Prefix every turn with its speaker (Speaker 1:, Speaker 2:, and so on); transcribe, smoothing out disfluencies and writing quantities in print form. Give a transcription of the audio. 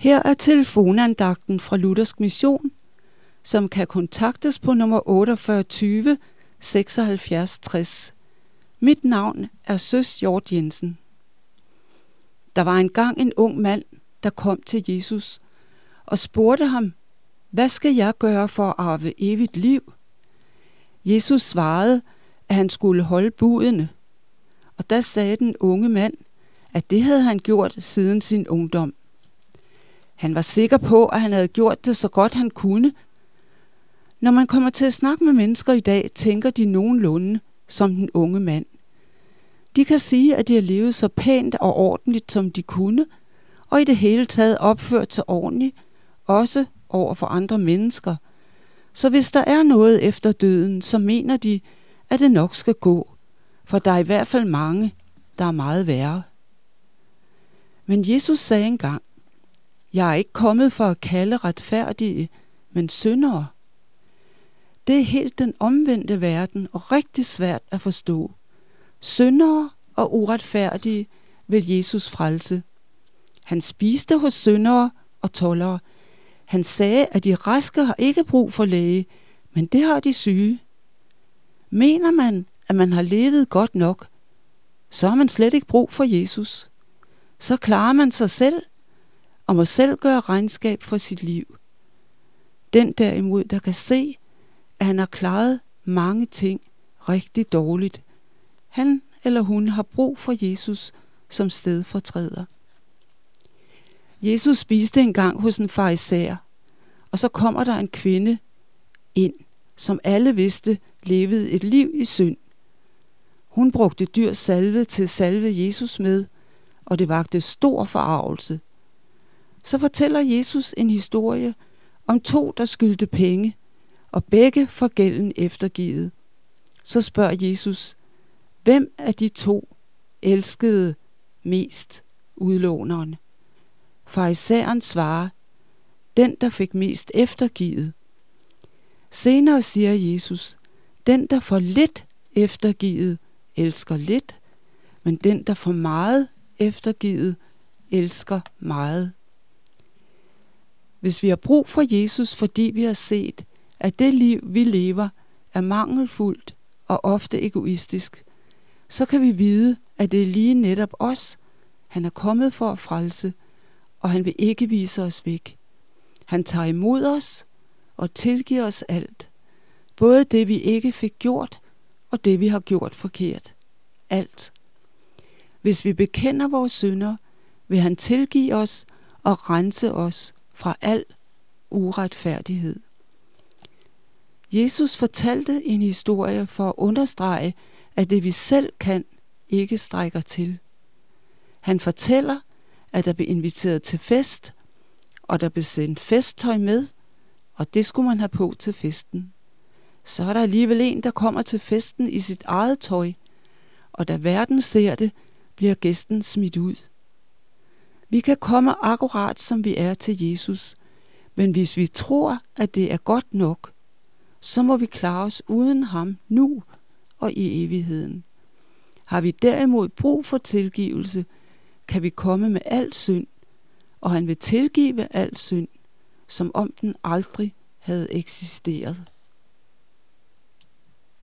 Speaker 1: Her er telefonandagten fra Luthersk Mission, som kan kontaktes på nummer 48 20 76 60. Mit navn er Søs Hjort Jensen. Der var engang en ung mand, der kom til Jesus og spurgte ham, hvad skal jeg gøre for at arve evigt liv? Jesus svarede, at han skulle holde budene. Og der sagde den unge mand, at det havde han gjort siden sin ungdom. Han var sikker på, at han havde gjort det så godt han kunne. Når man kommer til at snakke med mennesker i dag, tænker de nogenlunde som den unge mand. De kan sige, at de har levet så pænt og ordentligt, som de kunne, og i det hele taget opført sig ordentligt, også over for andre mennesker. Så hvis der er noget efter døden, så mener de, at det nok skal gå, for der er i hvert fald mange, der er meget værre. Men Jesus sagde engang, jeg er ikke kommet for at kalde retfærdige, men syndere. Det er helt den omvendte verden og rigtig svært at forstå. Syndere og uretfærdige vil Jesus frelse. Han spiste hos syndere og toldere. Han sagde, at de raske har ikke brug for læge, men det har de syge. Mener man, at man har levet godt nok, så har man slet ikke brug for Jesus. Så klarer man sig selv og må selv gøre regnskab for sit liv. Den derimod, der kan se, at han har klaret mange ting rigtig dårligt, han eller hun har brug for Jesus som stedfortræder. Jesus spiste engang hos en farisæer, og så kommer der en kvinde ind, som alle vidste levede et liv i synd. Hun brugte dyr salve til at salve Jesus med, og det vakte stor forargelse. Så fortæller Jesus en historie om 2, der skyldte penge, og begge får gælden eftergivet. Så spørger Jesus, hvem af de 2 elskede mest udlåneren? Farisæeren svarer, den der fik mest eftergivet. Senere siger Jesus, den der får lidt eftergivet, elsker lidt, men den der får meget eftergivet, elsker meget. Hvis vi har brug for Jesus, fordi vi har set, at det liv, vi lever, er mangelfuldt og ofte egoistisk, så kan vi vide, at det er lige netop os, han er kommet for at frelse, og han vil ikke vise os væk. Han tager imod os og tilgiver os alt, både det, vi ikke fik gjort, og det, vi har gjort forkert. Alt. Hvis vi bekender vores synder, vil han tilgive os og rense os fra al uretfærdighed. Jesus fortalte en historie for at understrege, at det vi selv kan, ikke strækker til. Han fortæller, at der blev inviteret til fest, og der blev sendt festtøj med, og det skulle man have på til festen. Så er der alligevel en, der kommer til festen i sit eget tøj, og da verden ser det, bliver gæsten smidt ud. Vi kan komme akkurat som vi er til Jesus, men hvis vi tror, at det er godt nok, så må vi klare os uden ham nu og i evigheden. Har vi derimod brug for tilgivelse, kan vi komme med al synd, og han vil tilgive al synd, som om den aldrig havde eksisteret.